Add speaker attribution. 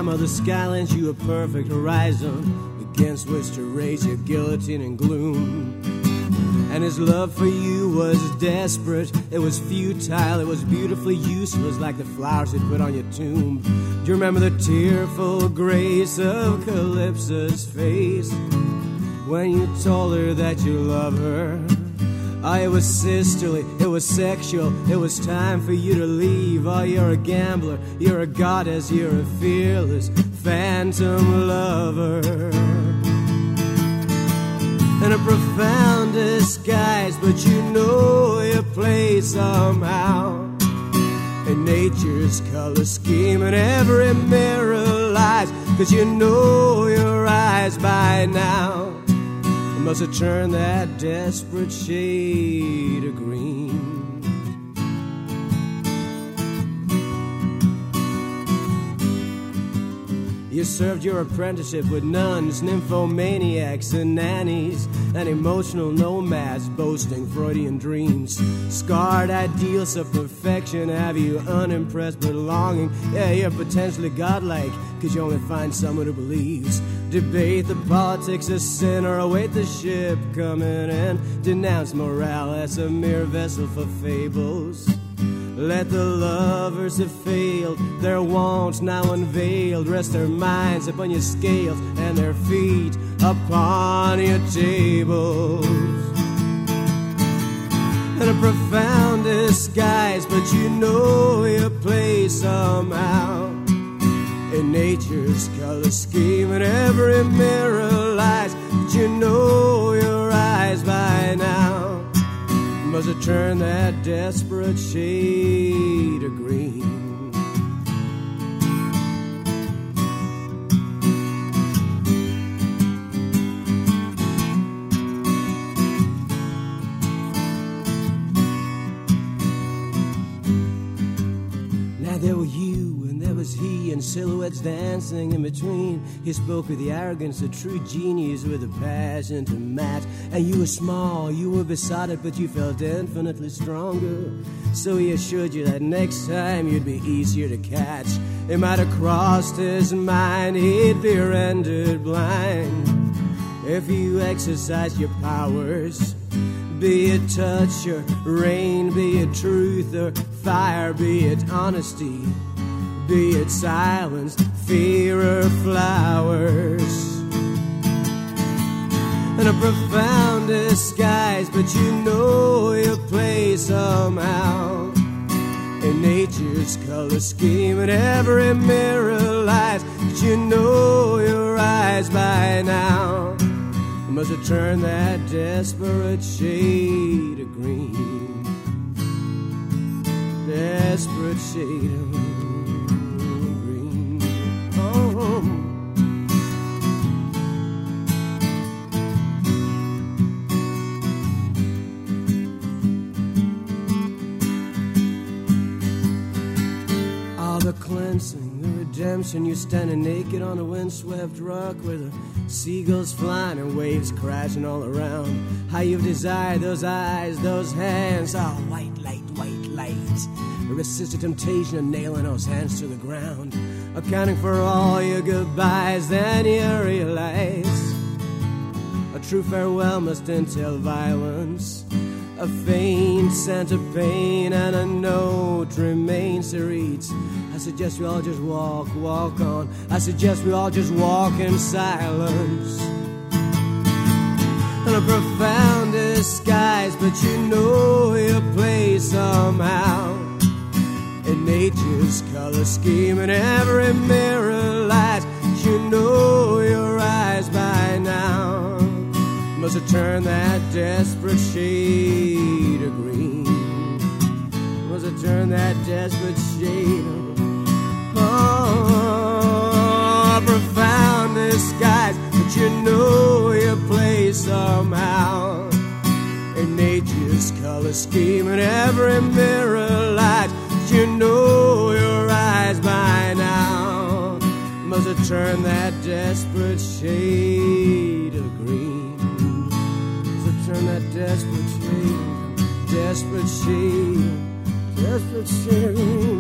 Speaker 1: time of the sky lends you a perfect horizon against which to raise your guillotine and gloom. And his love for you was desperate, it was futile, it was beautifully useless, like the flowers he'd put on your tomb. Do you remember the tearful grace of Calypso's face when you told her that you love her? Oh, it was sisterly, it was sexual, it was time for you to leave. Oh, you're a gambler, you're a goddess, you're a fearless phantom lover. In a profound disguise, but you know your place somehow in nature's color scheme, and every mirror lies, 'cause you know your eyes by now must have turned that desperate shade of green. You served your apprenticeship with nuns, nymphomaniacs, and nannies, and emotional nomads boasting Freudian dreams. Scarred ideals of perfection have you unimpressed but longing. Yeah, you're potentially godlike, 'cause you only find someone who believes. Debate the politics of sin or await the ship coming in. Denounce morale as a mere vessel for fables. Let the lovers have failed, their wants now unveiled, rest their minds upon your scales and their feet upon your tables. In a profound disguise, but you know your place somehow in nature's color scheme, and every mirror lies, but you know your eyes by now must have turned that desperate shade of green. Now there were you and there was he, and silhouettes dancing in between. He spoke with the arrogance of true genius, with a passion to match. And you were small, you were besotted, but you felt infinitely stronger. So he assured you that next time you'd be easier to catch. It might have crossed his mind he'd be rendered blind if you exercised your powers. Be it touch or rain, be it truth or fire, be it honesty, be it silence, fear or flowers. In a profound disguise, but you know your place somehow in nature's color scheme, and every mirror lies, but you know your eyes by now must have turned that desperate shade of green. Desperate shade of green. Oh. The cleansing, the redemption, you're standing naked on a windswept rock where the seagulls flying and waves crashing all around. How you've desired those eyes, those hands, oh, white light, white light. Resisted temptation of nailing those hands to the ground. Accounting for all your goodbyes, then you realize a true farewell must entail violence. A faint scent of pain and a note remains to reach. I suggest we all just walk on. I suggest we all just walk in silence. In a profound disguise, but you know your place somehow in nature's color scheme, and every mirror lies, but you know your eyes by now must have turned that desperate shade of green. Must have turned that desperate shade of profound disguise, but you know your place somehow in nature's color scheme, and every mirror light, but you know your eyes by now must have turned that desperate shade of green. Must have turned that desperate shade, desperate shade, desperate shade of green.